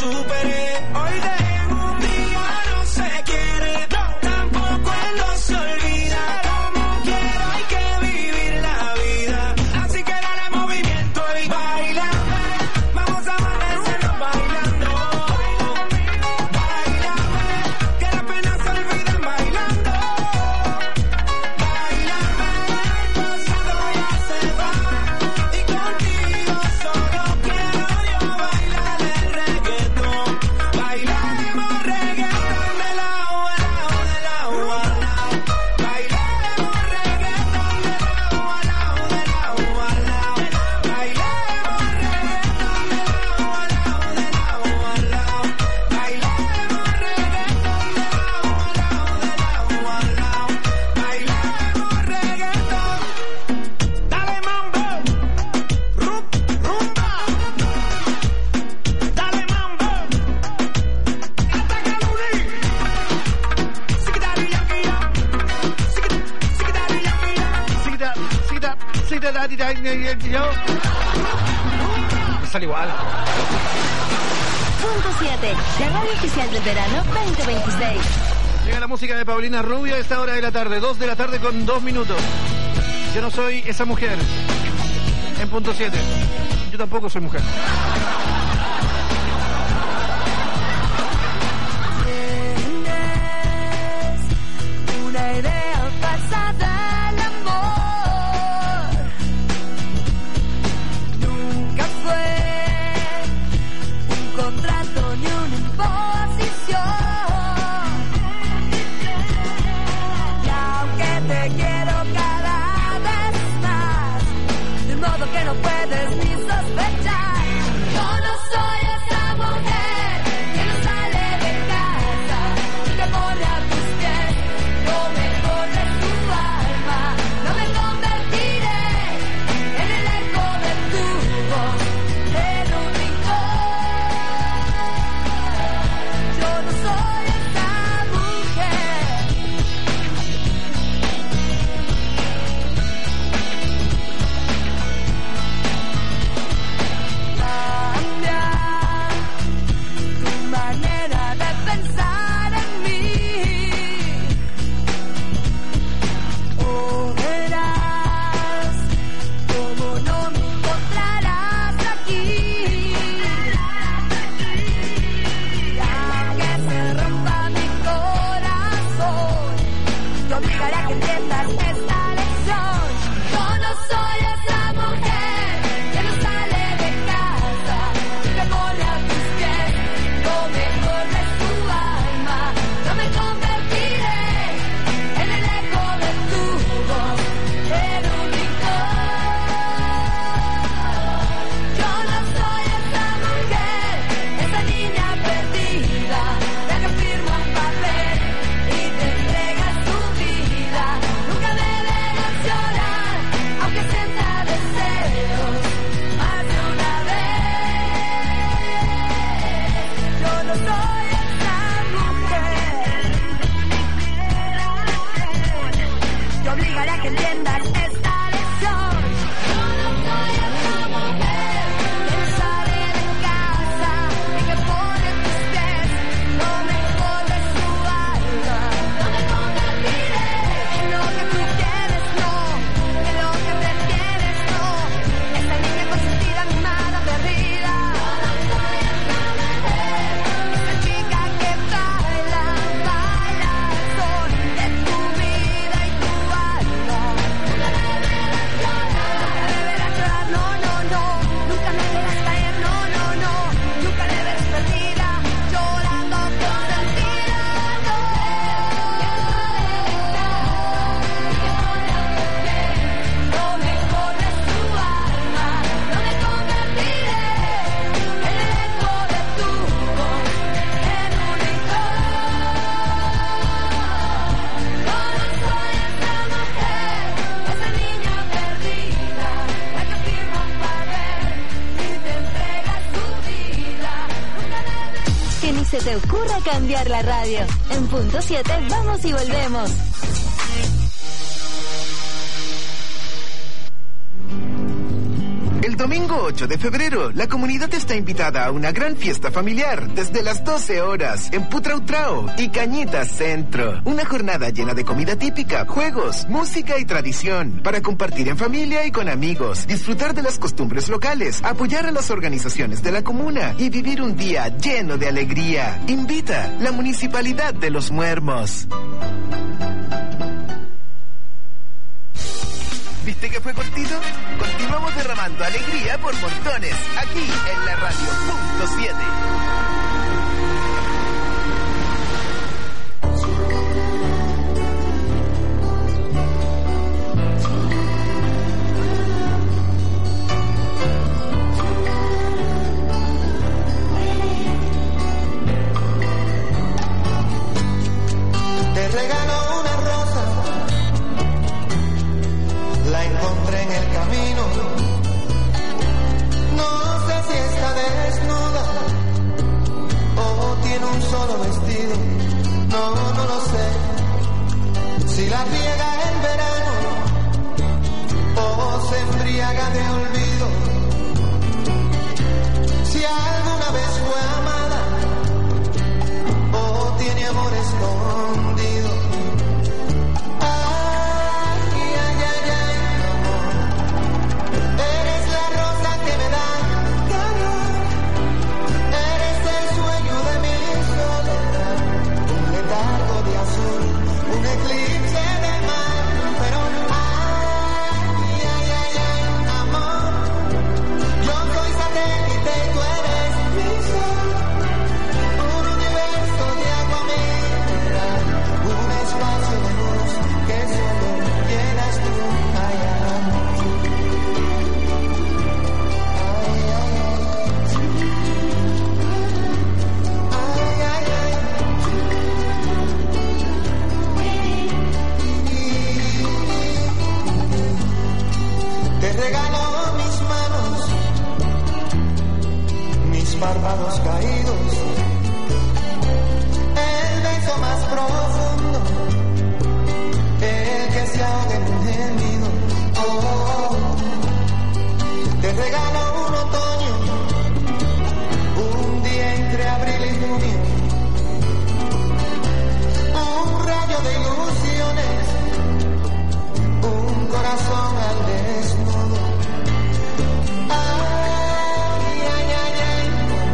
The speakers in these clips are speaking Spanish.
superé. Hoy de un día no se quiere, tampoco él no se olvida. Como quiero hay que vivir la vida, así que dale movimiento y baila. Vamos a amanecernos bailando. Baila, que las penas se olviden bailando. Baila, el pasado ya se va y contigo solo quiero yo bailar el reggaetón. Bailemos reggaetón de lado a lado, de lado a lado. Bailemos reggaetón de lado a lado, de lado a lado. Bailemos reggaetón de lado a lado, de lado a lado. Bailemos reggaetón de lado a lado, de lado a lado. Bailemos reggaetón. Dale mambo, rumba. Dale mambo. Ataca Luli. Sikidari yakira. Sikidari yakira. Me sale igual. Punto 7, la radio oficial del verano 2026. Llega la música de Paulina Rubio a esta hora de la tarde, 2 de la tarde con 2 minutos. Yo no soy esa mujer. En punto 7. Yo tampoco soy mujer. Tienes una idea falsa del amor. Nunca fue un contrato ni una imposición. Y aunque te quiero cada vez más, de un modo que no puedes ni sospechar, yo no soy esa mujer que no sale de casa, que pone a tus pies lo mejor de tu alma. No me convertiré en el eco de tu voz, en un rincón. Yo no soy esa mujer. Cambia tu manera de pensar en mí, o verás como no me encontrarás aquí. Y aunque se rompa mi corazón, yo obligaré a que entiendas esta lección. Yo no soy esa mujer que no sale de casa, que pone a tus pies lo mejor de su alma. No me convertiré en el eco de tu voz, en un rincón. Yo no soy esa mujer, esa niña perdida, la que firma un papel y te entrega su vida. Nunca deberás llorar, aunque sienta deseos más de una vez. Yo no soy esa mujer. Te obligaré a que entiendas esta lección. Yo no soy esa mujer que no sale de casa y que pone en tus pies lo mejor de su alma. No me convertiré en lo que tú quieres, no, en lo que prefieres, no. Esta niña consentida, mimada, perdida. Yo no soy esa mujer, esa chica que baila, baila al son de tu vida y tu alma. Nunca deberás llorar, no, no, no. Nunca me verás caer, no, no, no. Nunca me verás perdida, llorando consentida, no. Lo mejor de su alma. No me convertiré en el eco de tu voz, en un rincón. Yo no soy esa mujer, esa niña perdida, la que firma un papel y te entrega su vida. Nunca debes. Que ni se te ocurra cambiar la radio. En punto 7 vamos y volvemos. El domingo 8 de febrero, la comunidad está invitada a una gran fiesta familiar desde las 12 horas en Putrautrao y Cañitas Centro. Una jornada llena de comida típica, juegos, música y tradición para compartir en familia y con amigos, disfrutar de las costumbres locales, apoyar a las organizaciones de la comuna y vivir un día lleno de alegría. Invita la Municipalidad de Los Muermos. ¿Viste que fue cortito? Continuamos derramando alegría por montones, aquí en la radio punto 7. Te regalo una rosa, la encontré en el camino. No sé si está desnuda o tiene un solo vestido. No lo sé. Si la riega en verano o se embriaga de olvido. Si alguna vez fue amada o tiene amor escondido. Ay, ay, ay, ay, amor. Eres la rosa que me da calor. Eres el sueño de mi soledad. Un letargo de azul, un eclipse de mar. Pero ay, ay, ay, ay, amor. Yo soy satélite y tú eres mi sol. Un universo de agua mineral, un espacio de luz que solo llenas tú. Ay, ay, te regalo mis manos, mis párpados caídos, el beso más profundo, el que se ahoga en un gemido. Oh, te regalo un otoño, un día entre abril y junio, un rayo de ilusiones, un corazón al desnudo. Ay, ay, ay, ay,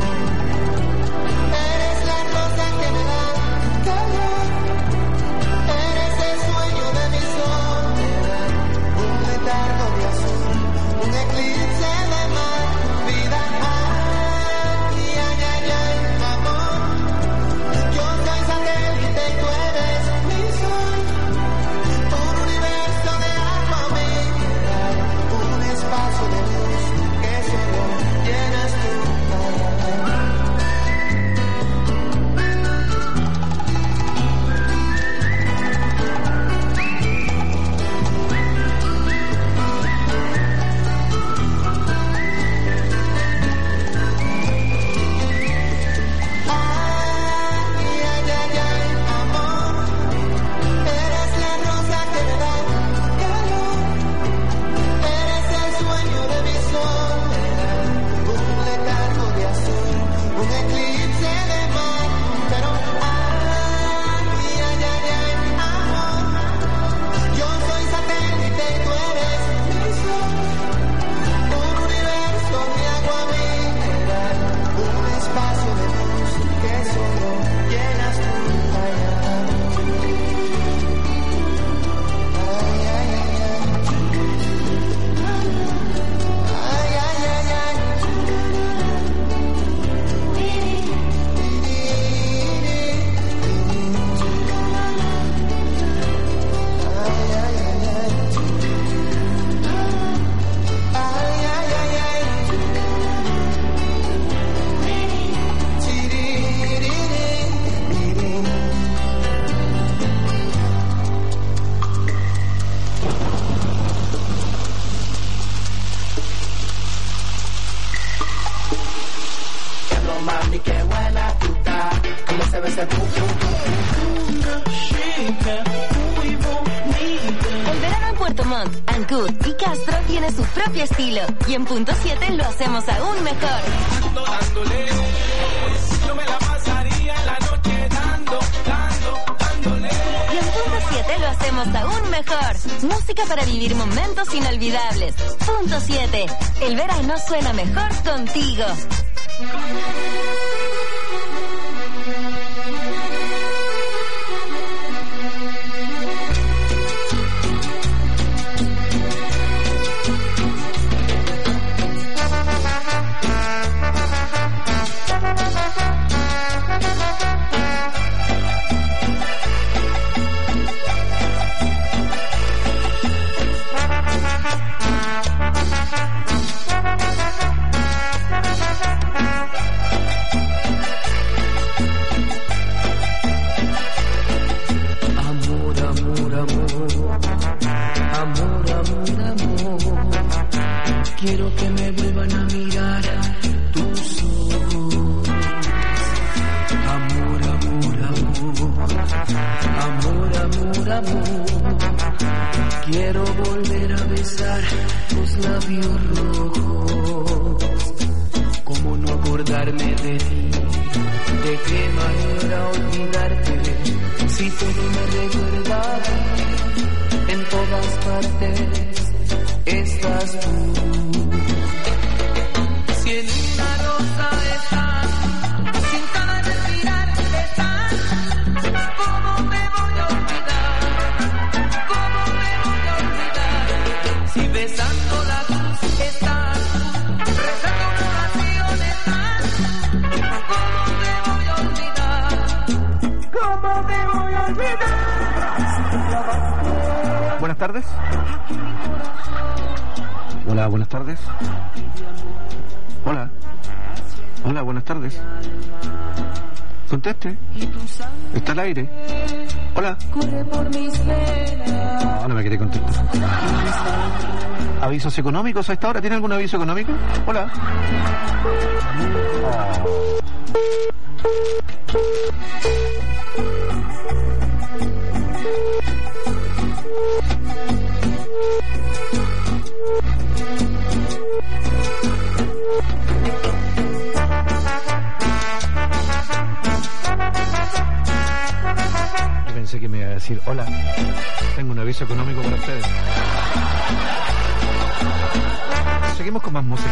eres la rosa que me da calor. Eres el sueño de mi soledad, un letargo de azul, un eclipse de mar, vida. Ay, ay, ay, ay, amor. Yo soy satélite y tú eres mi sol. Un universo de agua mineral, un espacio de luz que solo llenas tú. Ay, ay, ay, ay, amor. Eres la rosa que me da calor. Eres el sueño de mi soledad, un letargo de azul, un eclipse de mar. Pero ay, ay, ay, ay, amor. Yo soy satélite y tú eres mi sol. Un universo de agua mineral, un espacio de luz que solo llenas tú. Ay, ay, ay, ay, ay, ay, ay, Mami, qué buena tú estás. Cómo se ve ese pum, pum, pum, pum, pum. Chica, muy bonita. El verano en Puerto Puerto Montt, Ancud y Castro tiene su propio estilo. Y en Punto 7 lo hacemos aún mejor. Yo me la pasaría en la noche dándole. Y en Punto 7 lo hacemos aún mejor. Música para vivir momentos inolvidables. Punto 7. El verano suena mejor contigo. Quiero que me vuelvan a mirar tus ojos. Amor, amor, amor. Amor, amor, amor. Quiero volver a besar tus labios rojos. ¿Cómo no acordarme de ti? ¿De qué manera olvidarte? Si todo me recuerda a ti, en todas partes estás tú. Si en una rosa estás, si en cada respirar estás, ¿cómo me voy a olvidar? ¿Cómo me voy a olvidar? Si besando la cruz estás, rezando una oración estás, ¿cómo me voy a olvidar? ¿Cómo me voy a olvidar? Buenas tardes. Hola, buenas tardes. Hola. Hola, buenas tardes. Conteste. Está al aire. Hola. No me quiere contestar. ¿Avisos económicos a esta hora? ¿Tiene algún aviso económico? Hola. Pensé que me iba a decir, hola, tengo un aviso económico para ustedes. Seguimos con más música.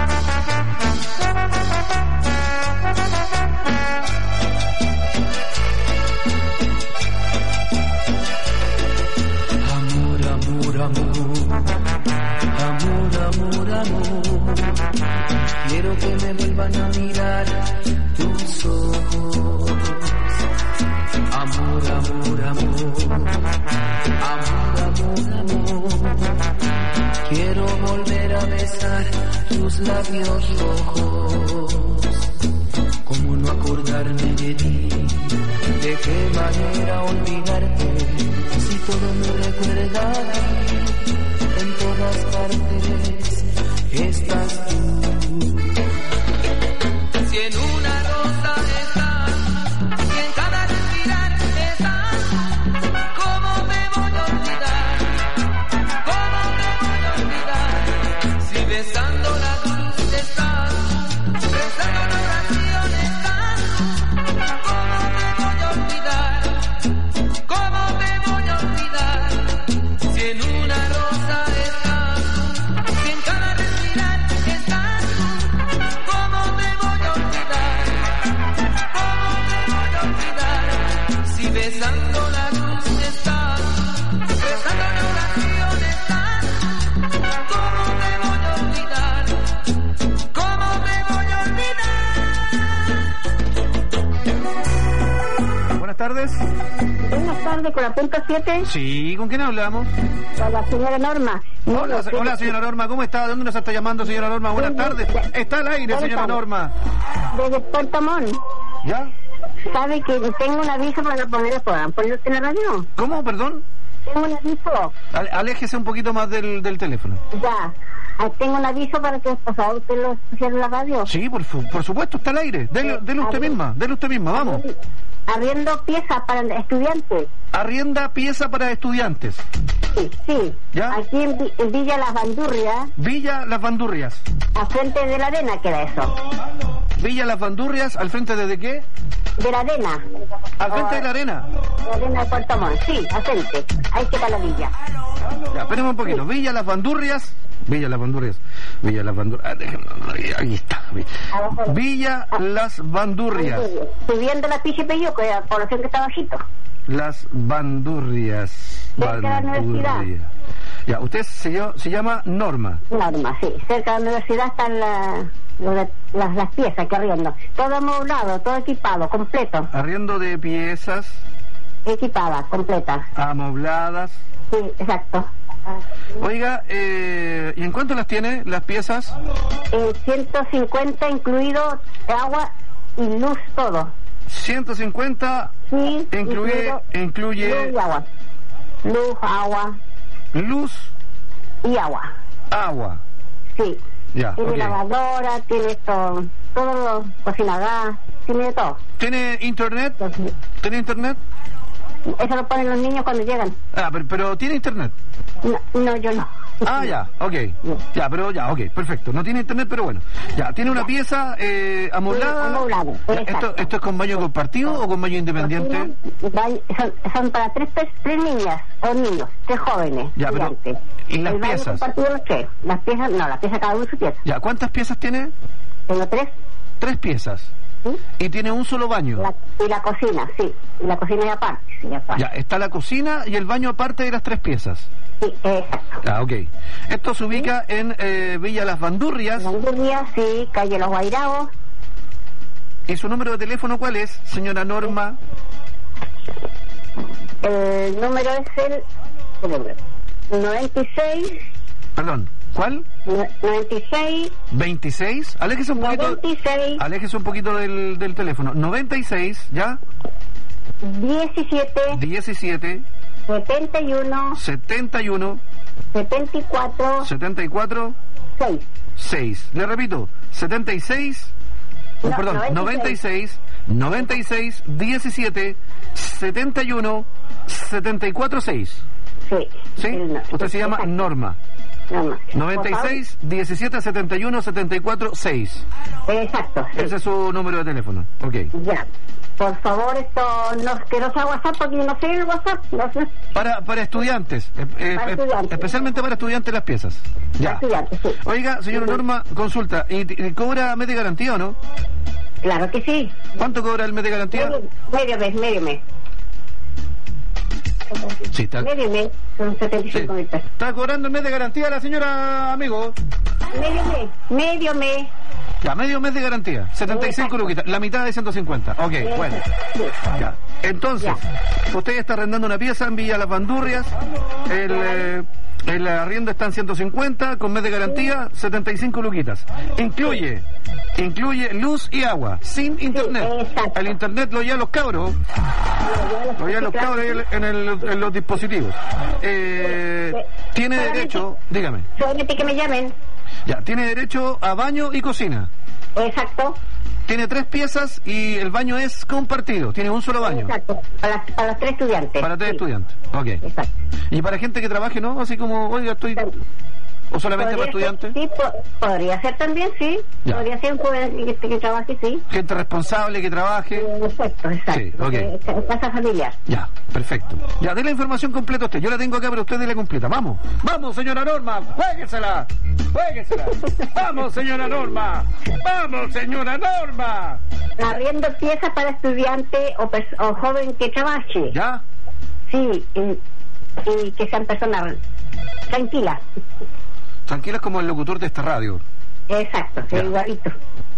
Amor, amor, amor. Amor, amor, amor. Quiero que me vuelvan a mirar tus ojos. Amor, amor, amor. Amor, amor, amor. Quiero volver a besar tus labios rojos. ¿Cómo no acordarme de ti? ¿De qué manera olvidarte? Si todo me recuerda a ti, en todas partes estás tú. Si en una rosa estás, si en cada respirar estás, ¿cómo me voy a olvidar? ¿Cómo me voy a olvidar? Si besando la cruz estás, rezando una oración estás, ¿cómo me voy a olvidar? ¿Cómo me voy a olvidar? Si en una rosa estás, si en cada respirar estás, ¿cómo me voy a olvidar? ¿Cómo me voy a olvidar? Si besando la cruz estás, rezando una oración estás, ¿cómo me voy a olvidar? ¿Cómo me voy a olvidar? Buenas tardes. Buenas tardes, con la punto 7, Sí, ¿con quién hablamos? con la señora Norma. Hola, hola, señora Norma, ¿cómo está? ¿De dónde nos está llamando, señora Norma? Buenas tardes. Está al aire, señora Norma. Desde Puerto Montt. ¿Ya? ¿Sabe que tengo un aviso para ponerlo en la radio? ¿Cómo, perdón? Tengo un aviso. Aléjese un poquito más del teléfono. Ya. Tengo un aviso para que, por favor, usted lo escuche en la radio. Sí, por supuesto, está al aire. Dele usted misma, vamos. Arriendo piezas para estudiantes. Arrienda pieza para estudiantes. Sí, sí. ¿Ya? Aquí en Villa Las Bandurrias, Villa Las Bandurrias. a frente de la arena queda eso. Villa Las Bandurrias, ¿al frente de qué? De la arena. Al frente de la arena. La arena de Puerto Montt, sí, a frente. Ahí queda la villa. Ya, espérenme un poquito. Villa Las Bandurrias. Villa Las Bandurrias. Villa Las Bandurrias. Ahí está. Villa Las Bandurrias. Subiendo la Piche Peyuco, la población que está bajito. Las Bandurrias. Cerca de la universidad. Ya, usted se llama Norma. Norma, sí. Cerca de la universidad están las piezas que arriendo. Todo amoblado, todo equipado, completo. Arriendo de piezas Equipada, completa. amobladas. Sí, exacto. Oiga, ¿y en cuánto las tiene las piezas? 150 incluido agua y luz todo. 150 Sí, incluye luz y agua. Luz, agua luz, y agua. agua. Sí. Ya, Tiene ok. lavadora, tiene todo lo, cocina a gas, tiene de todo. ¿Tiene internet? Entonces, ¿Tiene internet? eso lo ponen los niños cuando llegan. Ah, pero ¿tiene internet? No, yo no. Ah, ya, ok. Ya, pero ya, ok, perfecto. No tiene internet, pero bueno. Ya, tiene una pieza amoblada. Amoblado, Ya, exacto. ¿Esto es con baño compartido o con baño independiente? Son para tres niñas o niños, tres jóvenes. Ya, pero, estudiantes. ¿y las El baño piezas? compartido los tres. Las piezas, no, las piezas cada uno su pieza. Ya, ¿cuántas piezas tiene? Tengo tres. 3 piezas. ¿Sí? Y tiene un solo baño. Y la cocina, sí. Y la cocina es aparte, sí, aparte. Ya, está la cocina y el baño aparte de las 3 piezas. Sí, exacto. Ah, ok. Esto se ubica en Villa Las Bandurrias. Bandurria, sí, calle Los Guairaos. ¿Y su número de teléfono cuál es, señora Norma? El número es el 96, Perdón, ¿cuál? 96, 26. Aléjese un poquito. 96, Aléjese un poquito del teléfono. 96, ¿ya? 17, 17, 71, 71, 74, 74, 6. 6. Le repito, 76, No, perdón, 96, 96, 17, 71, 74, 6. Sí. ¿Sí? El Usted se llama exacto. Norma. Norma. 96, 17, 71, 74, 6. Exacto. Sí. Ese es su número de teléfono. Ok. Ya. Por favor, esto que no sea WhatsApp porque yo no sé el WhatsApp. No sé. Para estudiantes, Para estudiantes. especialmente para estudiantes las piezas. Ya. Estudiantes, sí. Oiga, señora Norma, consulta, ¿y cobra mes de garantía o no? Claro que sí. ¿Cuánto cobra el mes de garantía? Medio mes. Sí, está, Medio mes. Son 75 mil pesos. está cobrando el mes de garantía la señora, amigo. Medio mes. Ya, medio mes de garantía, 75 Exacto. luquitas, la mitad de 150. Ok, bueno. Sí. Ya. Entonces, usted está arrendando una pieza en Villa Las Bandurrias, el arriendo está en 150, con mes de garantía, 75 luquitas. Incluye luz y agua, sin internet. exacto. El internet lo llevan los cabros, ahí en los dispositivos. Tiene derecho, dígame, Solamente que me llamen. ya, tiene derecho a baño y cocina. Exacto. Tiene 3 piezas y el baño es compartido. Tiene un solo baño. Exacto. Para los tres estudiantes. Para 3 Sí. estudiantes. Ok. Exacto. Y para gente que trabaje, ¿no? Así como, oiga, estoy... ¿O solamente para Podría ser, estudiantes? Sí, podría ser también, sí. Ya. Podría ser un joven que trabaje, sí. Gente responsable que trabaje. Exacto. Sí, ok. Casa familiar. Ya, perfecto. Ya, dé la información completa a usted. Yo la tengo acá, pero usted dé la completa. Vamos. Vamos, señora Norma. Juéguesela. Juéguesela. Vamos, señora Norma. Vamos, señora Norma. Arriendo piezas para estudiante o joven que trabaje. ¿Ya? Sí, y que sean personas tranquilas. Tranquilas como el locutor de esta radio. Exacto, Ya. igualito.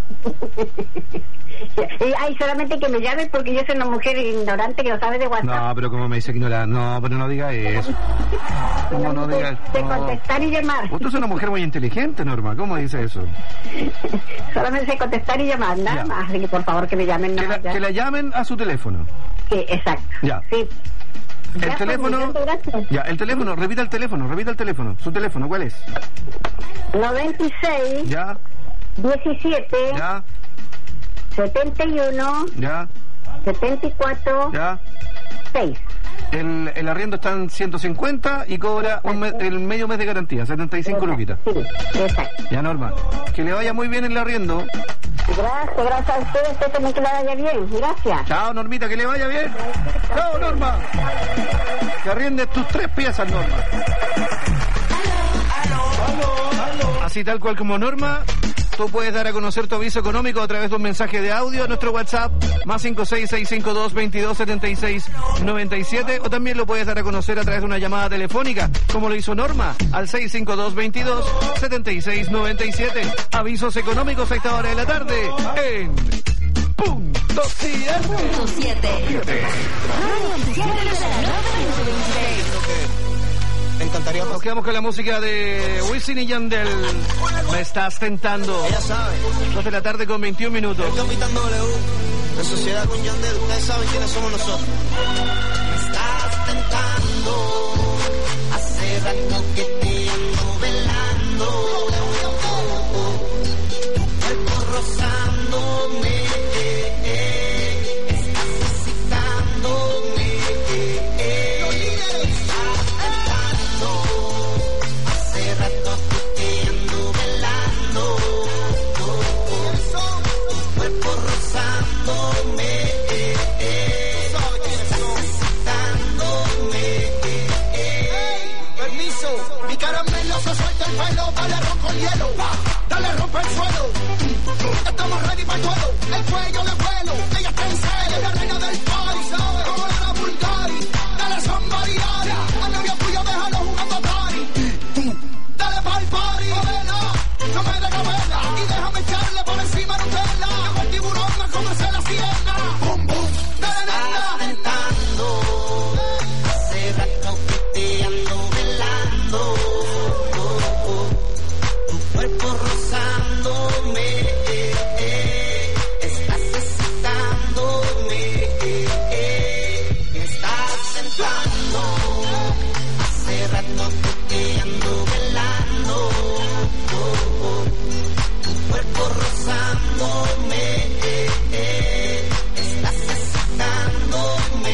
Ay, solamente que me llamen porque yo soy una mujer ignorante que no sabe de WhatsApp. No, pero como me dice que no, pero no diga eso. ¿Cómo no diga eso? De No. contestar y llamar. Usted es una mujer muy inteligente, Norma. ¿Cómo dice eso? Solamente sé contestar y llamar, nada Ya. más. Así que por favor que me llamen. Que nada más, ya. que la llamen a su teléfono. Sí, exacto. Ya. Sí. El Ya, teléfono. pues, gracias. Ya, el teléfono, repita el teléfono. Su teléfono, ¿cuál es? 96, Ya, 17, ya, 71, ya, 74, ¿Ya? 6. El arriendo está en 150 y cobra el medio mes de garantía, 75 luquitas. Sí, exacto. Ya, Norma. Que le vaya muy bien el arriendo. Gracias a ustedes, usted también que le vaya bien. Gracias. Chao, Normita, que le vaya bien. Chao, Norma. Que arriendes tus 3 piezas, Norma. Así tal cual como Norma, tú puedes dar a conocer tu aviso económico a través de un mensaje de audio a nuestro WhatsApp más 56652227697, o también lo puedes dar a conocer a través de una llamada telefónica, como lo hizo Norma, al 652227697. Avisos económicos a esta hora de la tarde en Punto 7. Punto 7. Radio oficial de la 926. Me encantaría. Nos quedamos con la música de Wisin y Yandel. Me estás tentando. Ella sabe. 2 de la tarde con 21 minutos. El Capitán W, en sociedad con Yandel, ustedes saben quiénes somos nosotros. Me estás tentando, hace rato que te ando velando, tu cuerpo rozándome, estás excitándome, estás tentando, hace rato que te ando velando, tu cuerpo rozándome, permiso, mi caramelo se suelta el pelo, dale rompo el hielo, dale rompe el suelo, estamos ready para el duelo, el cuello de vuelo, ella está en celo, la reina del party, ¿sabes? Como la Bulgari, dale somebody, dale, a novia tuya déjalo jugando a Atari, dale pa'l party, no me dejes verla, y déjame echarle por encima Nutella, que el tiburón me comerse la siena, bum bum, dale nena, tentando, hace rato que te ando velando, tu cuerpo rozándome, estás excitándome, estás tentando, hace rato que te ando velando, tu cuerpo rozándome, estás excitándome,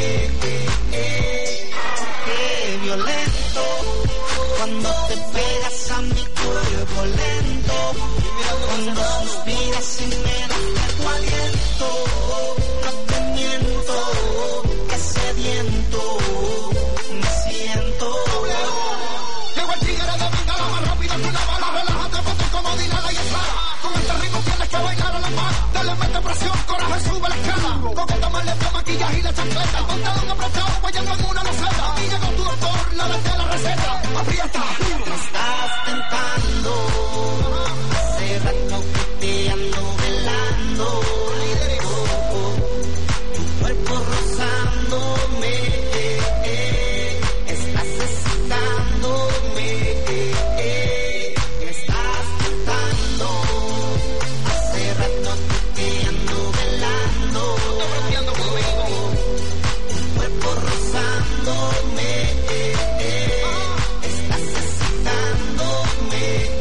qué violento cuando te pegas a mi cuerpo lento, cuando suspiras y me das tu aliento, no te miento, que sediento me siento. Llegó el tigre de bengala más rápido que una bala, relájate, ponte como Dinala y Sara, con este ritmo tienes que bailar a la par, dale mete presión, coraje, sube la escala, coqueta más lenta, maquillaje y la chancleta, pantalón apretado, guayando en una loseta, y llegó tu doctor, la dejé la receta, aprieta, me estás tentando, hace rato que te ando velando, tu cuerpo rozándome, estás excitándome, me estás tentando, hace rato que te ando velando, tu cuerpo rozándome, estás excitándome,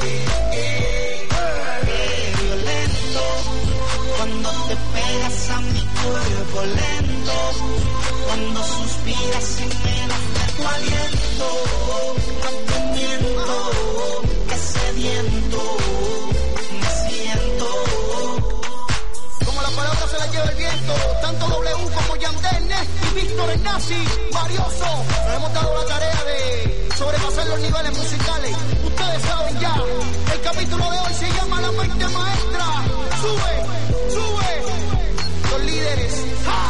qué violento cuando te pegas a mi cuerpo lento, cuando suspiras y me das tu aliento, no te miento, que sediento me siento. Como la palabra se la lleva el viento, tanto W como Yandel, Nesti, Víctor, el Nazi, Marioso, nos hemos dado la tarea de sobrepasar los niveles musicales. Ustedes saben ya, el capítulo de hoy se llama La Mente Maestra. Sube, sube, los líderes. ¡Ja!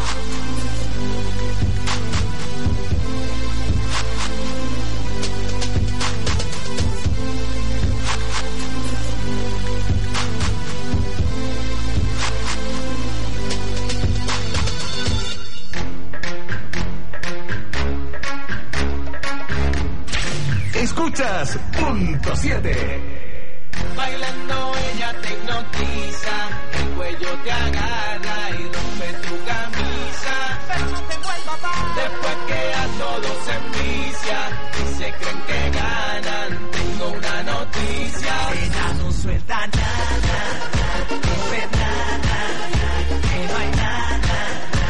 Escuchas Punto 7. Bailando ella te hipnotiza, el cuello te agarra y rompe tu camisa. Pero no tengo el papá. Después que a todos se envicia y se creen que ganan, tengo una noticia. Ella no suelta nada, dice nada, que no hay nada.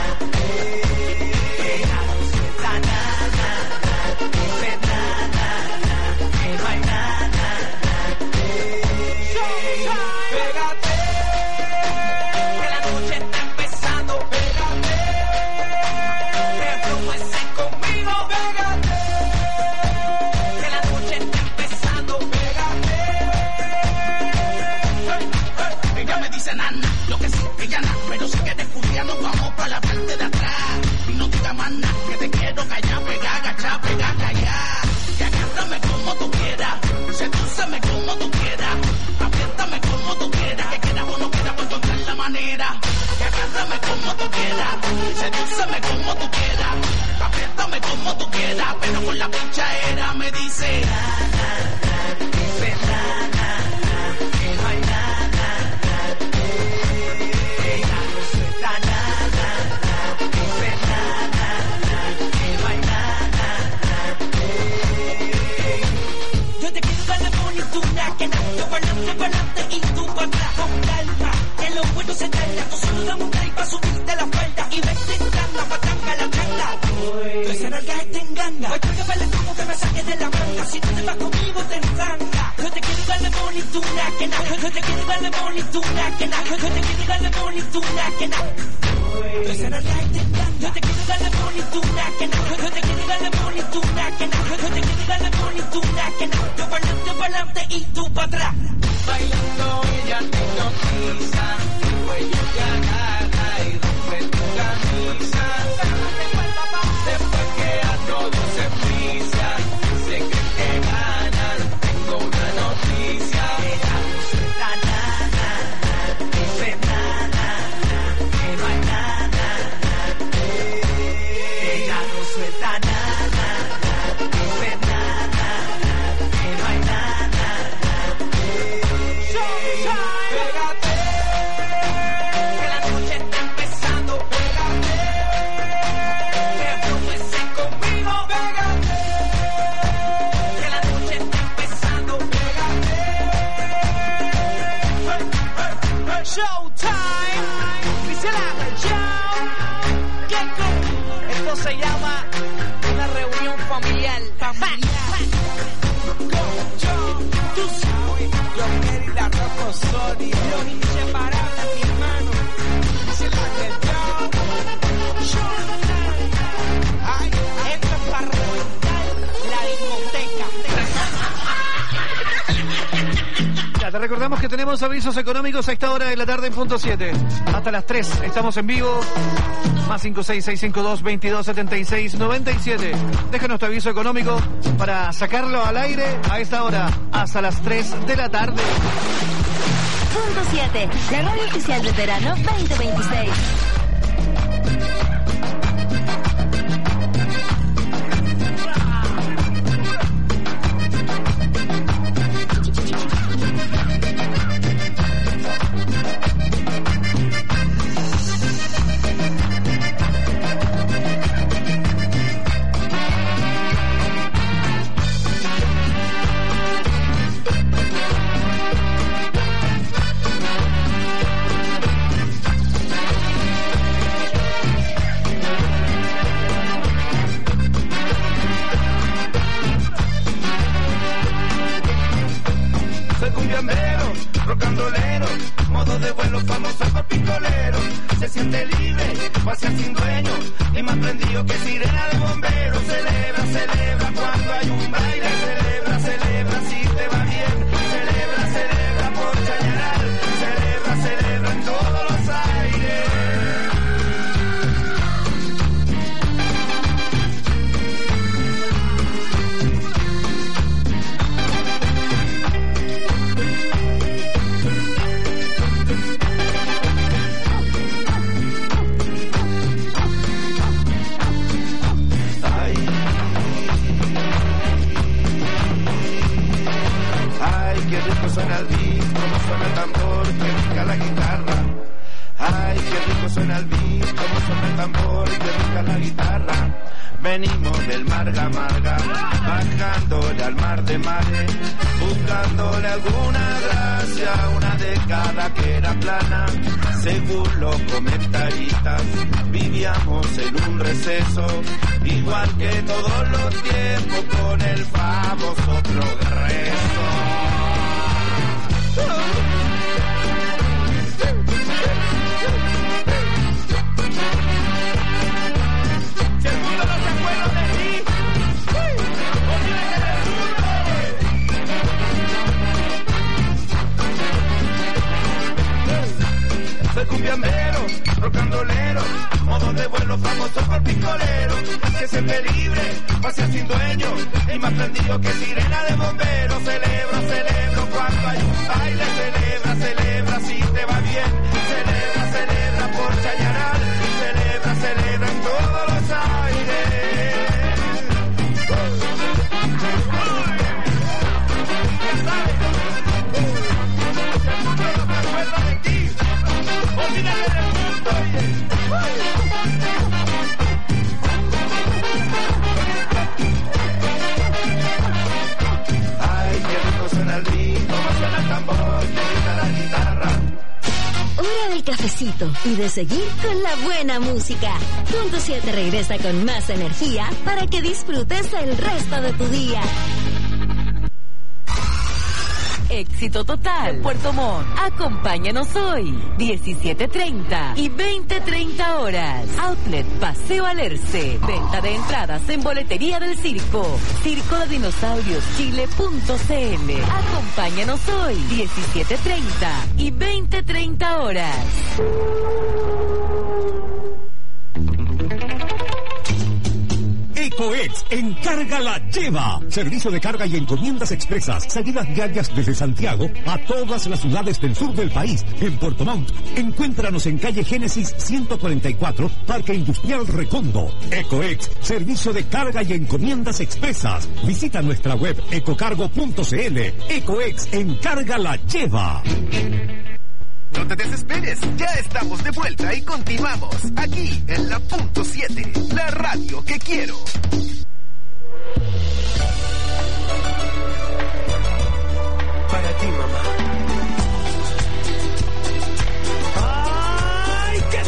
ella nada, pero si quieres culiar nos vamos para la parte de atrás. Y no digas más nada, que te quiero callar, pegar, agachar, pegar, callar. Y agárrame como tú quieras, sedúceme como tú quieras, apriétame como tú quieras, que quieras o no quieras, voy a encontrar la manera. Y agárrame como tú quieras, sedúceme como tú quieras, apriétame como tú quieras, pero con la pinchaera me dice que no hay nada, ella no suelta nada, dice nada, que no hay nada. Yo te quiero dar la bonituna, que nada, yo pa'lante y tú pa' atrás con calma, que lo bueno se tarda, tú solo dame un break pa' subirte la falda y vete en tanga, pa' tanga la tanga. Tú esa nalga te enganga, voy a pegarle como que me saques de la manga, si tú te vas conmigo te enzanga. Yo te quiero darle bonituna, que nada, yo te quiero darle bonituna, que nada, yo te quiero darle bonituna, que nada. Tú esa nalga te enganga, yo te quiero darle bonituna, que nada, yo te quiero darle bonituna, que nada, yo te quiero darle bonituna, que nada. Yo pa'lante y tú pa' atrás. Bailando ella te hipnotiza, el cuello te agarra y rompe tu camisa. Después que a todos se frisa, se creen que ganan, tengo una noticia. Ella no suelta nada, dice nada, que no hay nada. Ella no suelta nada, dice nada, que no hay nada. Pégate, que la noche está empezando. Pégate, que bromeces conmigo. Pégate, que la noche está empezando. Pégate, Showtime, Cristiana Show. Esto se llama una reunión familiar. Tú sabes, yo quiero la ropa sólida, los inseparables, mi hermano. Se la que yo. Ay, esto es para reventar la discoteca. Ya, te recordamos que tenemos avisos económicos a esta hora de la tarde en punto 7. Hasta las 3 estamos en vivo. Más 56652227697. Déjanos tu aviso económico para sacarlo al aire a esta hora hasta las 3 de la tarde. Punto 7, la radio oficial del verano 2026. Soy cumbiambero, rocandolero, modo de vuelo famoso pa' picolero. Se siente libre, pasear sin dueño, y más prendido que sirena de bombero. Celebra, celebra cuando hay un baile. Celebra, celebra si te va bien. Celebra, celebra por Chañaral. Celebra, celebra en todos los aires. Qué rico suena el beat, cómo suena el tambor, qué rica la guitarra. Ay, qué rico suena el beat, cómo suena el tambor, qué rica la guitarra. Venimos del Marga Marga, bajándole al mar de mares, buscándole alguna gracia, una década que era plana. Según los comentaristas, vivíamos en un receso, igual que todos los tiempos, con el famoso progreso. Si el mundo no se acuerda de ti, olvídate del mundo. Soy cumbiambero. modo de vuelo famoso por picolero, que siempre libre, pase sin dueño, y más prendido que sirena de bombero. Celebro cuando hay un baile, celebra si te va bien, celebra por Chañaral, celebra en todos los aires. Ay, qué rico suena el ritmo, cómo suena el tambor, qué grita la guitarra. Hora del cafecito y de seguir con la buena música. Punto 7 regresa con más energía para que disfrutes el resto de tu día. Éxito total en Puerto Montt. Acompáñanos hoy, 17:30 y 20:30 horas. Outlet Paseo Alerce. Venta de entradas en boletería del circo. Circo de Dinosaurios Chile.cl. Acompáñanos hoy, 17:30 y 20:30 horas. Ecoex, encarga la lleva. Servicio de carga y encomiendas expresas. Salidas diarias desde Santiago a todas las ciudades del sur del país. En Puerto Montt, encuéntranos en calle Génesis 144, Parque Industrial Recondo. Ecoex, servicio de carga y encomiendas expresas. Visita nuestra web ecocargo.cl. Ecoex, encarga la lleva. No te desesperes, ya estamos de vuelta y continuamos aquí en la Punto 7, la radio que quiero. Para ti, mamá. ¡Ay, qué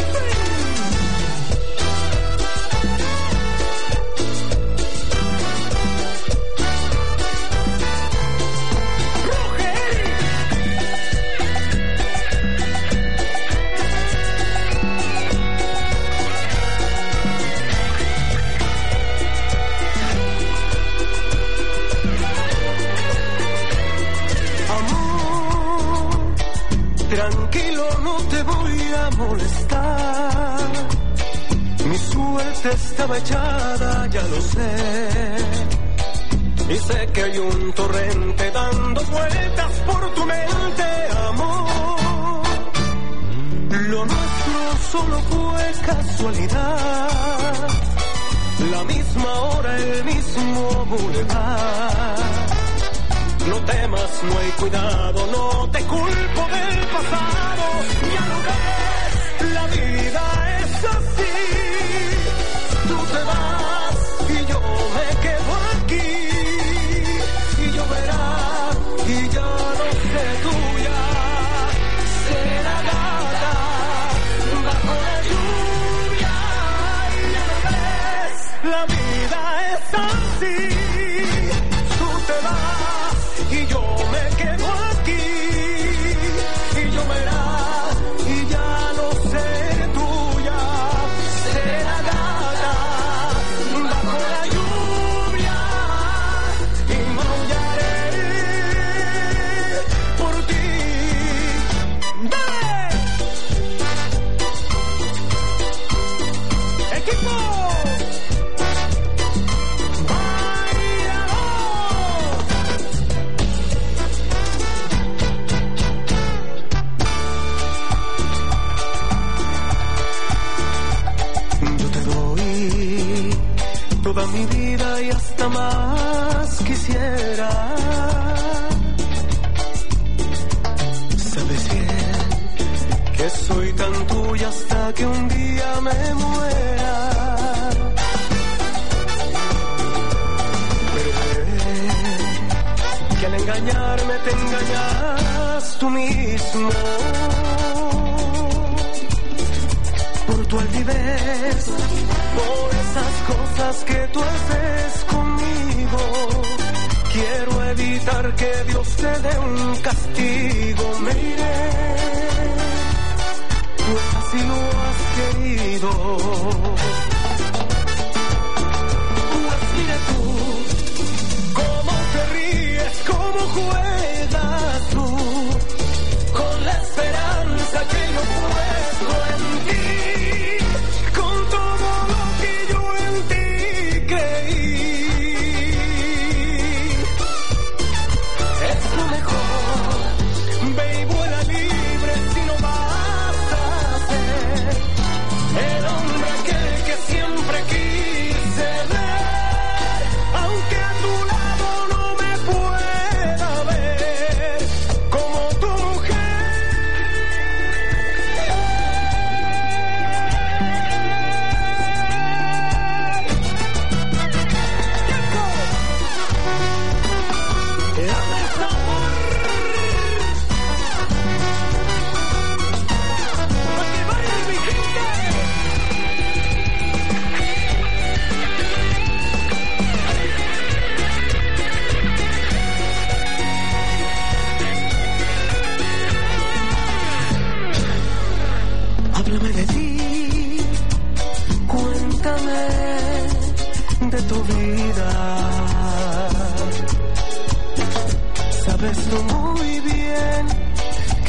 tranquilo, no te voy a molestar. Mi suerte estaba echada, ya lo sé. Y sé que hay un torrente dando vueltas por tu mente, amor. Lo nuestro solo fue casualidad. La misma hora, el mismo boulevard. No temas, no hay cuidado, no te culpo del pasado. Ya lo ves, la vida es así. Tú te vas y yo me quedo aquí. Y lloverá y ya no sé tuya. Será gata bajo la lluvia. Ya lo ves, la vida es así. Tú te vas y yo me quedo aquí, y lloverá y ya no seré tuya, será gata bajo la lluvia y maullaré por ti. ¡Dale! ¡Equipo! Toda mi vida y hasta más quisiera. Sabes bien que soy tan tuya hasta que un día me muera. Pero que al engañarme te engañas tú mismo. Por tu altivez, por esas cosas que tú haces conmigo. Quiero evitar que Dios te dé un castigo. Me iré, pues así lo has querido. Pues mira tú, cómo te ríes, cómo juegas tú, con la esperanza que yo puesto en ti. Con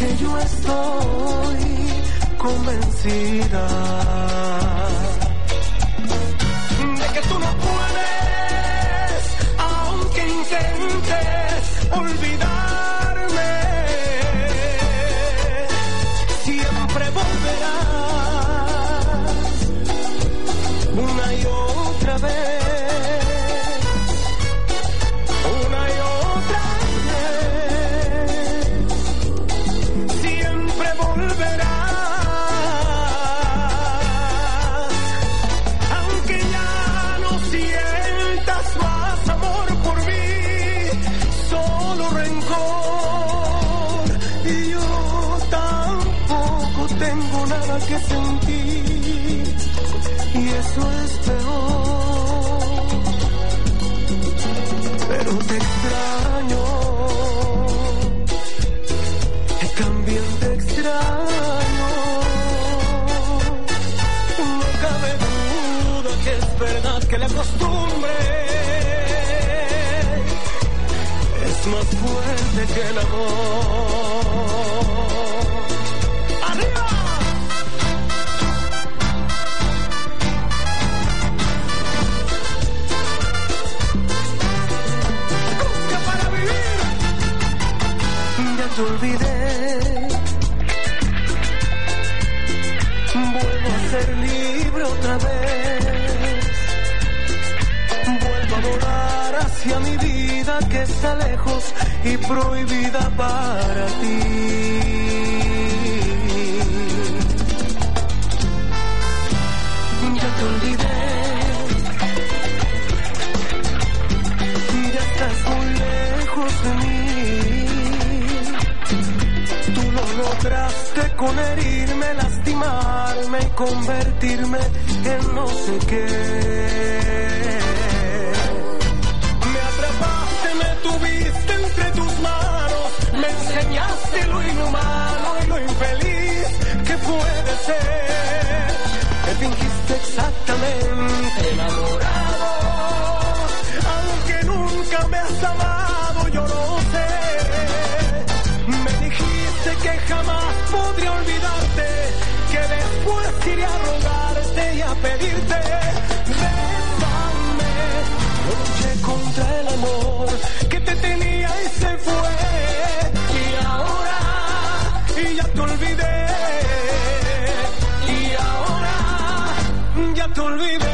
que yo estoy convencida de que tú no puedes, aunque intentes olvidarme, siempre volverás una y otra vez. Que sentir y eso es peor, pero te extraño, también te extraño, no cabe duda que es verdad que la costumbre es más fuerte que el amor. ¡Arriba! Te olvidé, vuelvo a ser libre otra vez, vuelvo a volar hacia mi vida que está lejos y prohibida para ti. Ya te olvidé, ya estás muy lejos de mí. Lograste con herirme, lastimarme y convertirme en no sé qué. Me atrapaste, me tuviste entre tus manos, me enseñaste lo inhumano y lo infeliz que puede ser. Me fingiste exactamente enamorado, aunque nunca me has amado, yo lo sé. Que jamás podría olvidarte, que después iré a rogarte y a pedirte, bésame. Yo luché contra el amor que te tenía y se fue, y ahora, y ya te olvidé, y ahora, ya te olvidé.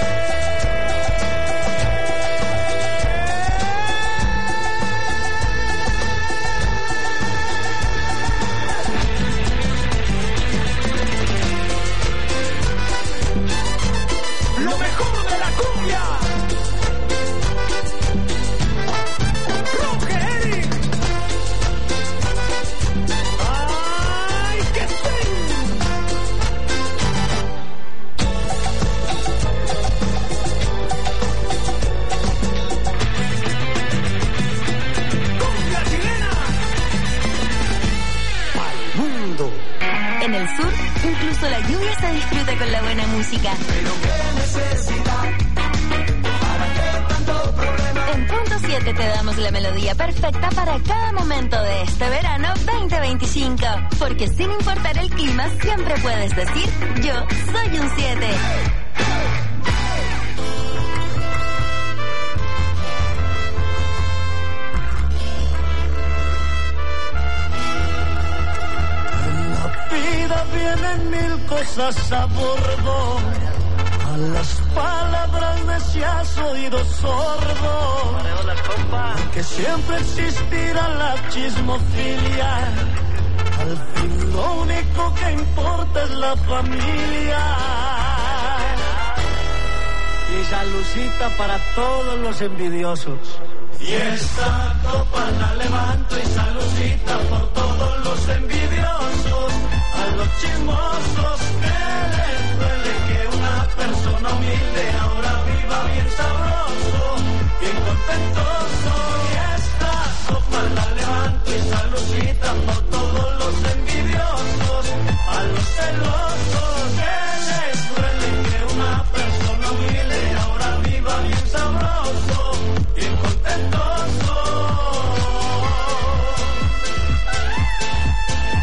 En el sur, incluso la lluvia se disfruta con la buena música. Pero qué necesidad, ¿para qué tanto problema? En Punto 7 te damos la melodía perfecta para cada momento de este verano 2025. Porque sin importar el clima, siempre puedes decir, yo soy un 7. Vienen mil cosas a bordo, a las palabras necias oído sordo, que siempre existirá la chismofilia, al fin lo único que importa es la familia. Y salucita para todos los envidiosos. Y esta copa la levanto y salucita por todos los envidiosos, a los chismosos que les duele que una persona humilde ahora viva bien sabroso, bien contentoso. Y esta copa la levanto y salucita por todos los envidiosos, a los celosos que les duele que una persona humilde ahora viva bien sabroso, bien contentoso.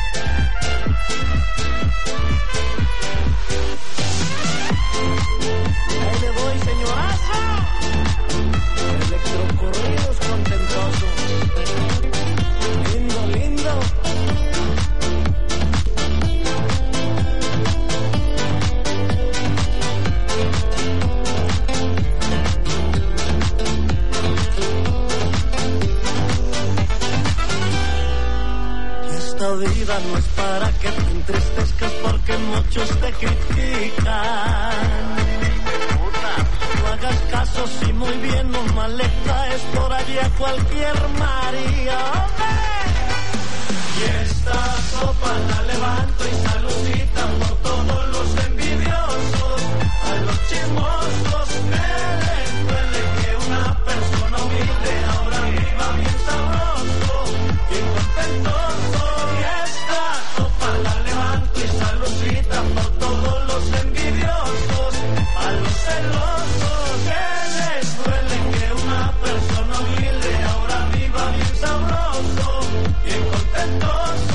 vida no es para que te entristezcas porque muchos te critican. No hagas caso si muy bien o mal le caes por allí a cualquier María. Y esta copa la levanto y saludita por todos los envidiosos, a los chismosos que les duele que una persona humilde ahora viva bien sabroso, bien contentoso. Y esta copa la levanto y saludita por todos los envidiosos, a los celosos que les duele que una persona humilde ahora viva bien sabroso, bien contentoso.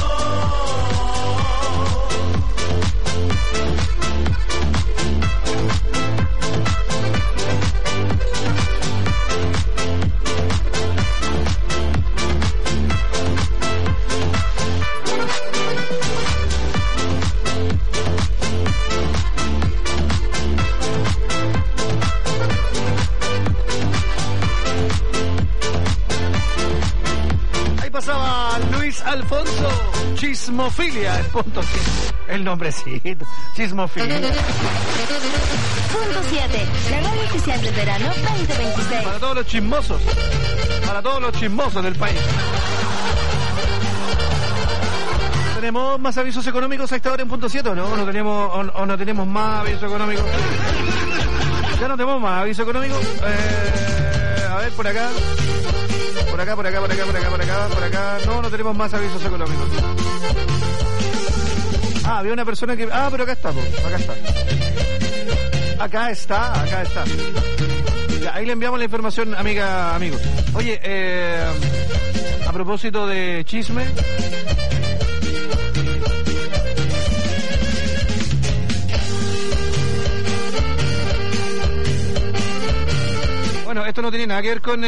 Pasaba Luis Alfonso, Chismofilia, el nombrecito, Chismofilia. Punto 7. La radio oficial del verano 2026. Para todos los chismosos del país. ¿Tenemos más avisos económicos a esta hora en punto 7 o no? ¿No tenemos más avisos económicos? Ya no tenemos más avisos económicos. A ver, por acá. Por acá. No tenemos más avisos económicos. Había una persona que... pero acá está. Acá está. Ya, ahí le enviamos la información, amigos. Oye, a propósito de chisme... Bueno, esto no tiene nada que ver con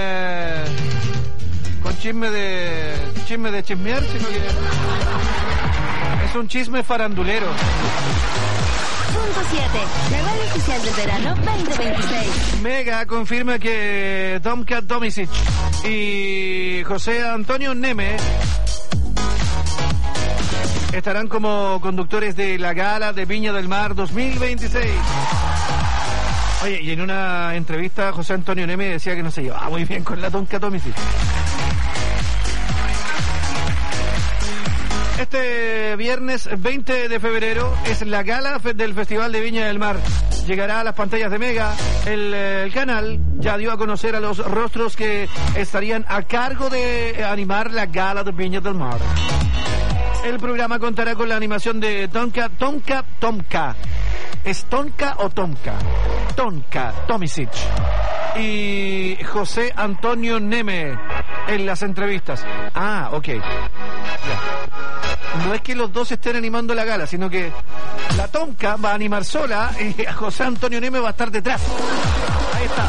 chisme de chismear, sino que es un chisme farandulero. Punto 7. La radio oficial del verano 2026. Mega confirma que Tomka Tomisic y José Antonio Neme estarán como conductores de la Gala de Viña del Mar 2026. Oye, y en una entrevista José Antonio Neme decía que no se llevaba muy bien con la Tomka Tomisic. Este viernes 20 de febrero es la gala del Festival de Viña del Mar. Llegará a las pantallas de Mega. El canal ya dio a conocer a los rostros que estarían a cargo de animar la gala de Viña del Mar. El programa contará con la animación de Tomka. ¿Es Tonka o Tomka? Tomka Tomisic y José Antonio Neme en las entrevistas. Ok. Ya. No es que los dos estén animando la gala, sino que la Tomka va a animar sola y a José Antonio Neme va a estar detrás. Ahí está.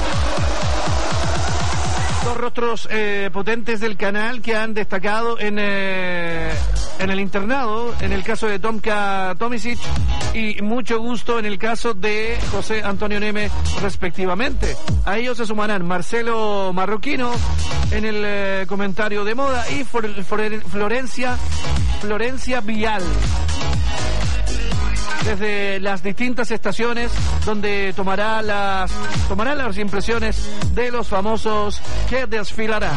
Dos rostros potentes del canal que han destacado en el internado, en el caso de Tomka Tomisic, y mucho gusto en el caso de José Antonio Neme, respectivamente. A ellos se sumarán Marcelo Marroquino en el comentario de moda y Florencia Vial, desde las distintas estaciones donde tomará las impresiones de los famosos que desfilarán.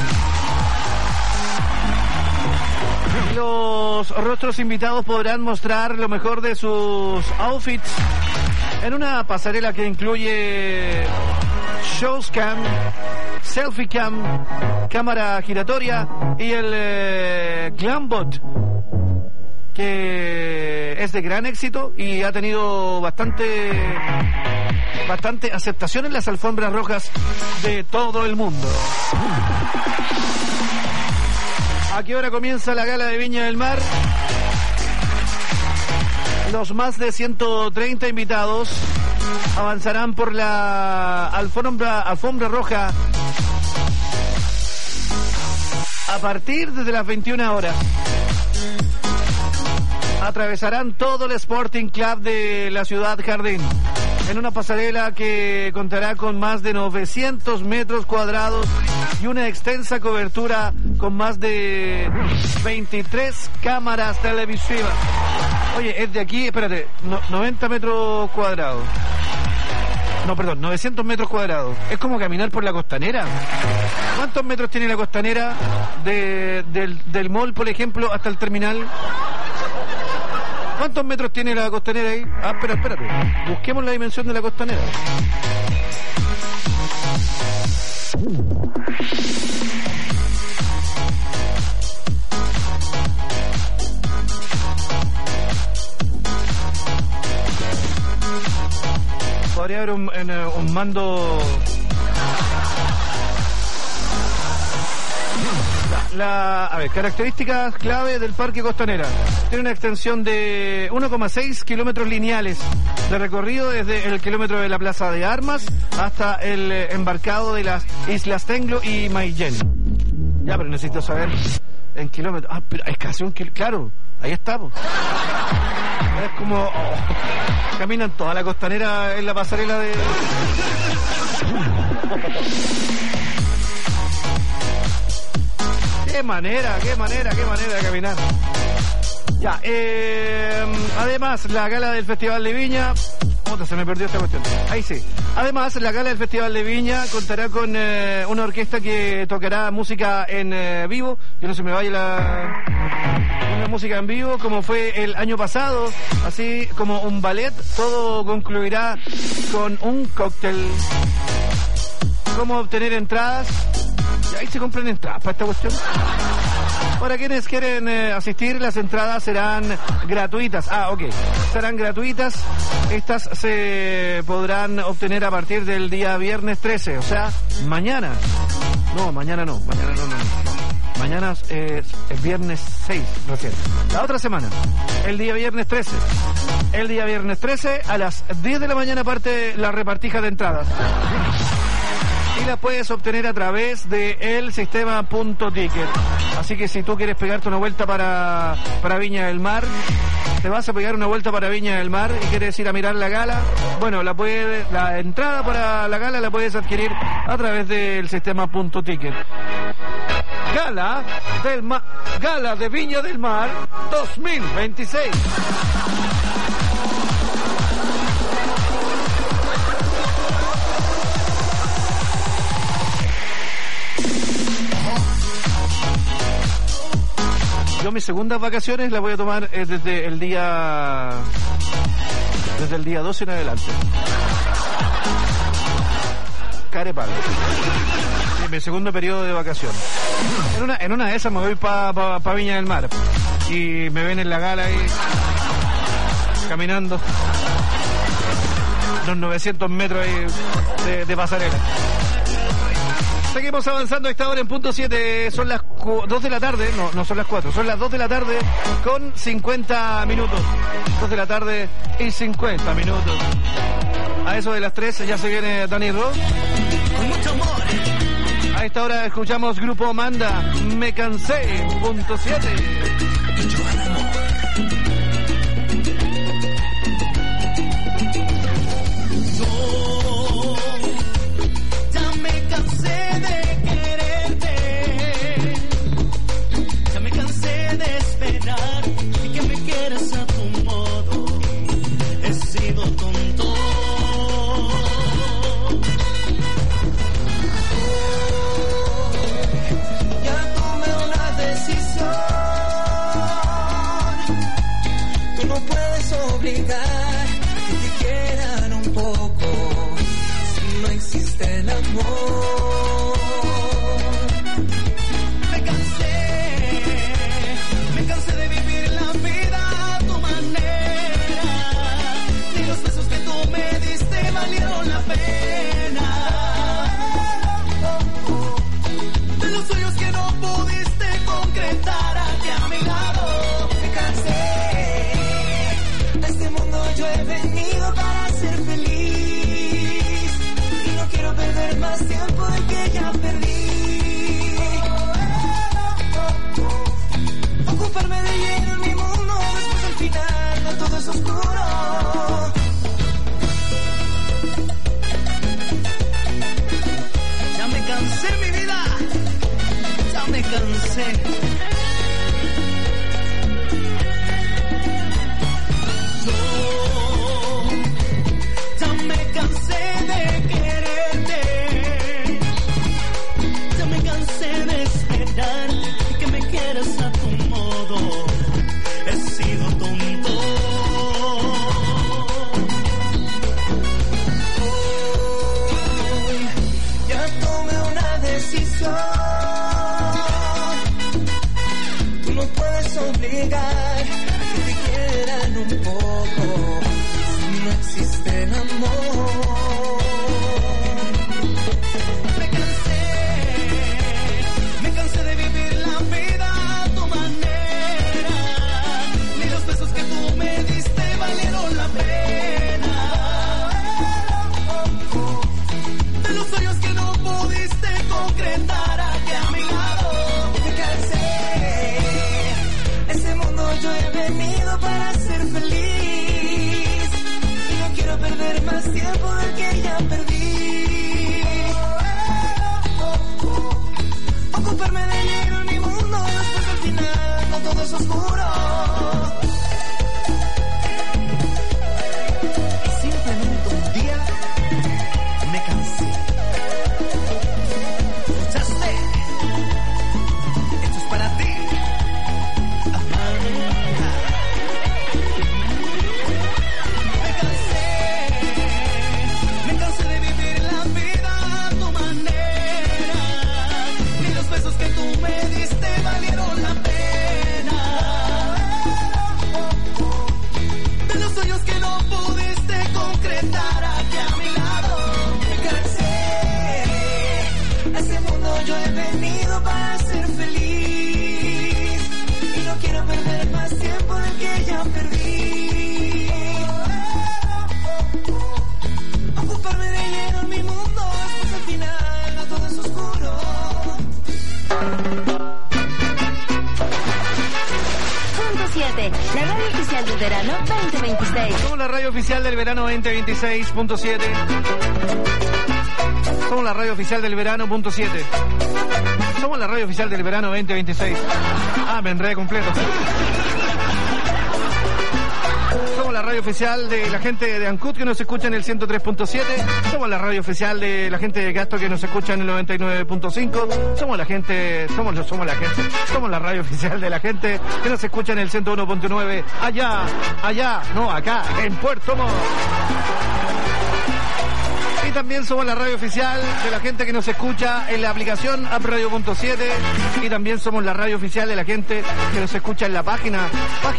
Los rostros invitados podrán mostrar lo mejor de sus outfits en una pasarela que incluye showcam, selfie cam, cámara giratoria y el Glambot, que es de gran éxito y ha tenido bastante aceptación en las alfombras rojas de todo el mundo. ¿A qué hora comienza la gala de Viña del Mar? Los más de 130 invitados avanzarán por la alfombra roja a partir de las 21 horas. Atravesarán todo el Sporting Club de la Ciudad Jardín en una pasarela que contará con más de 900 metros cuadrados y una extensa cobertura con más de 23 cámaras televisivas. Oye, es de aquí, espérate, 90 metros cuadrados. No, perdón, 900 metros cuadrados. Es como caminar por la costanera. ¿Cuántos metros tiene la costanera del mall, por ejemplo, hasta el terminal? ¿Cuántos metros tiene la costanera ahí? Ah, espérate. Busquemos la dimensión de la costanera. Podría haber un mando. A ver, características clave del Parque Costanera. Tiene una extensión de 1,6 kilómetros lineales de recorrido desde el kilómetro de la Plaza de Armas hasta el embarcado de las Islas Tenglo y Maillén. Ya, pero necesito saber en kilómetros. Ah, pero es casi un kilómetro. Claro, ahí estamos. Es como... caminan toda la costanera en la pasarela de... Qué manera de caminar. Ya, además, la gala del Festival de Viña... Puta, se me perdió esta cuestión. Ahí sí. Además, la gala del Festival de Viña contará con una orquesta que tocará música en vivo. Que no se me vaya una música en vivo, como fue el año pasado. Así como un ballet. Todo concluirá con un cóctel. ¿Cómo obtener entradas? Y ahí se compran entradas para esta cuestión. Para quienes quieren asistir, las entradas serán gratuitas. Ah, ok. Serán gratuitas. Estas se podrán obtener a partir del día viernes 13. O sea, mañana. No. Mañana es viernes 6 recién. La otra semana. El día viernes 13. El día viernes 13 a las 10 de la mañana parte la repartija de entradas. Y la puedes obtener a través de el sistema .ticket. Así que si tú quieres pegarte una vuelta para Viña del Mar, te vas a pegar una vuelta para Viña del Mar y quieres ir a mirar la gala, bueno, la entrada para la gala la puedes adquirir a través del sistema .ticket. Gala de Viña del Mar 2026. Yo mis segundas vacaciones las voy a tomar desde el día 12 en adelante. Carepalo. Sí, mi segundo periodo de vacaciones. En una de esas me voy para Viña del Mar. Y me ven en la gala ahí caminando los 900 metros ahí de pasarela. Seguimos avanzando a esta hora en punto 7. Son las 2 de la tarde. No son las 4. Son las 2 de la tarde con 50 minutos. 2 de la tarde y 50 minutos. A eso de las 3 ya se viene Dani Ross. Con mucho amor. A esta hora escuchamos Grupo Manda. Me cansé. Punto 7. Y yo al amor. Ya me cansé mi vida. negar que te quieran un poco si no existe el amor. Me cansé de vivir la vida a tu manera, ni los besos que tú me diste valieron la pena, de los sueños que no pudiste concretar aquí a mi lado. Me cansé, ese mundo yo he venido para ser feliz y no quiero perder más tiempo del que ya perdí. Ocuparme de lleno en mi mundo, después al final no todo es oscuro. Y simplemente un día me cansé. ¿Escuchaste? Esto es para ti, Amanda. Me cansé de vivir la vida a tu manera, ni los besos que tú me diste valieron la pena, de los sueños que no pudiste concretar aquí a mi lado. Me cansé, a ese mundo yo he venido para ser feliz y no quiero perder más tiempo del que ya perdí. Ocuparme de lleno en mi mundo, después al final no todo es oscuro. Punto 7, la radio oficial del verano 2026. Somos la radio oficial del verano 2026.7. Somos la radio oficial del verano.7. Somos la radio oficial del verano 2026. Ah, me enredé completo. Somos la radio oficial de la gente de Ancud que nos escucha en el 103.7. Somos la radio oficial de la gente de Gasto que nos escucha en el 99.5. Somos la radio oficial de la gente que nos escucha en el 101.9. Allá, no, acá, en Puerto Montt. Y también somos la radio oficial de la gente que nos escucha en la aplicación AppRadio.7 y también somos la radio oficial de la gente que nos escucha en la página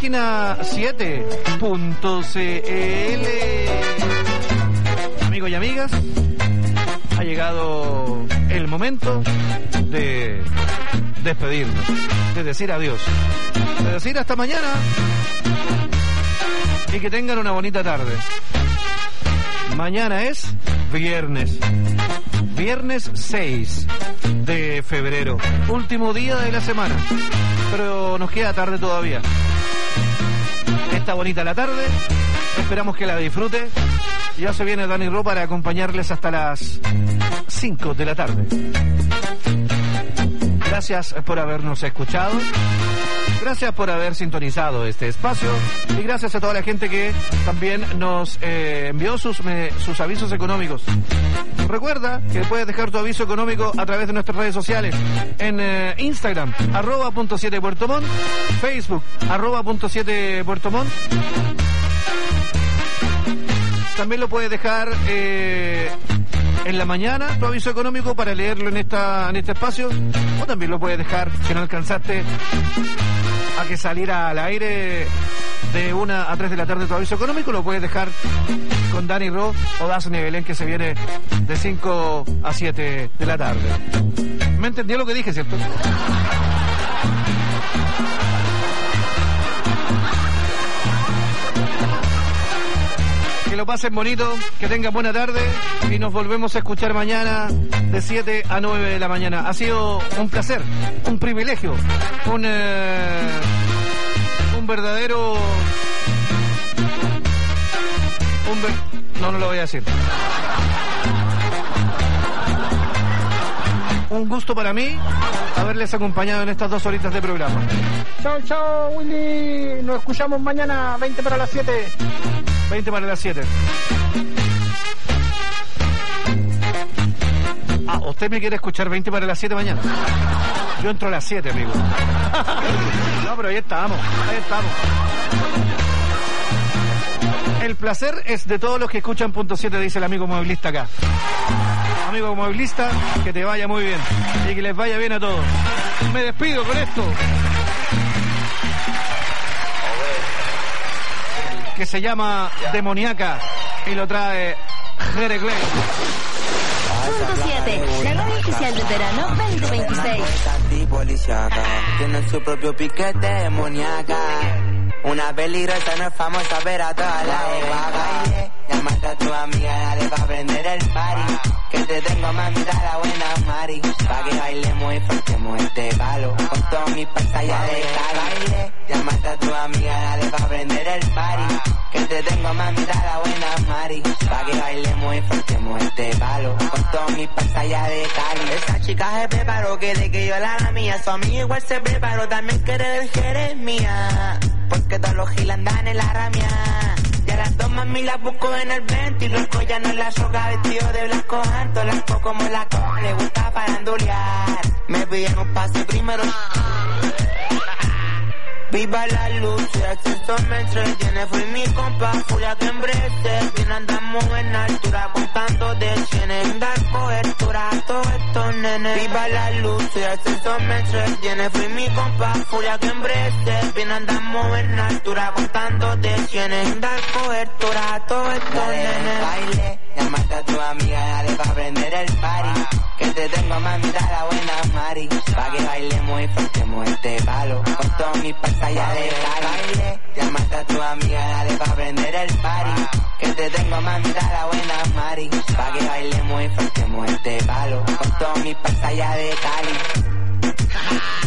7.cl. Amigos y amigas, ha llegado el momento de despedirnos, de decir adiós, de decir hasta mañana y que tengan una bonita tarde. Mañana es viernes 6 de febrero, último día de la semana, pero nos queda tarde todavía. Está bonita la tarde, esperamos que la disfrute. Ya se viene Dani Ro para acompañarles hasta las 5 de la tarde. Gracias por habernos escuchado. Gracias por haber sintonizado este espacio y gracias a toda la gente que también nos envió sus avisos económicos. Recuerda que puedes dejar tu aviso económico a través de nuestras redes sociales en Instagram, @.7 Puerto Montt, Facebook, @.7 Puerto Montt. También lo puedes dejar en la mañana, tu aviso económico, para leerlo en este espacio. O también lo puedes dejar, si no alcanzaste a que saliera al aire de 1 a 3 de la tarde tu aviso económico, lo puedes dejar con Dani Ro o Dasne Belén, que se viene de 5 a 7 de la tarde. ¿Me entendió lo que dije, cierto? Que lo pasen bonito, que tengan buena tarde y nos volvemos a escuchar mañana de 7 a 9 de la mañana. Ha sido un placer, un privilegio, un verdadero... No lo voy a decir. Un gusto para mí haberles acompañado en estas 2 horitas de programa. Chao, Willy. Nos escuchamos mañana, 20 para las 7. 20 para las 7. Ah, ¿usted me quiere escuchar 20 para las 7 mañana? Yo entro a las 7, amigo. No, pero ahí estamos. El placer es de todos los que escuchan Punto 7, dice el amigo movilista acá. Amigo movilista, que te vaya muy bien y que les vaya bien a todos. Me despido con esto. que se llama Demoníaca y lo trae Jere Glenn. Punto 7, la radio oficial del verano 2026. Policíaca, tienen su propio piquete demoníaca. Una peligrosa no es famosa, pero a todas las baile. Llamarte a tu amiga, dale pa' prender el party. Que te tengo mamita la buena Mari. Pa' que bailemos y forquemos este palo. Con todos mis pantallas de baile. Llamarte a tu amiga, dale pa' prender el party. Que te tengo mamita la buena Mari. Pa' que bailemos y forquemos este palo. Con todos mis pantallas de Cali. Esa chica se preparó, quiere que yo la haga mía. Su amiga igual se preparó, también quiere del Jeremía. Porque todos los giles andan en la ramia. Y a las dos mami las busco en el 20. Y los collanos en la soga, vestido de blanco alto. Las co como la co, le gusta farandulear. Me piden un pase primero. Viva la luz, el acceso me entretiene. Fui mi compa, furia que embrece. Bien andamos en altura, contando de cienes. Dar cobertura a todos estos nenes. Viva la luz, el acceso me entretiene. Fui mi compa, furia que embrece. Bien andamos en altura, contando de cienes. Dar cobertura a todos estos nenes. Baile, llamarte a tu amiga, dale pa' prender el party. Que te tengo mamita la buena Mari. Pa' que bailemos y forquemos este palo. Con todos mis pantallas de baile. Llamarte a tu amiga, dale pa' prender el party. Que te tengo mamita la buena Mari. Pa' que bailemos y forquemos este palo. Con todos mis pantallas de Cali.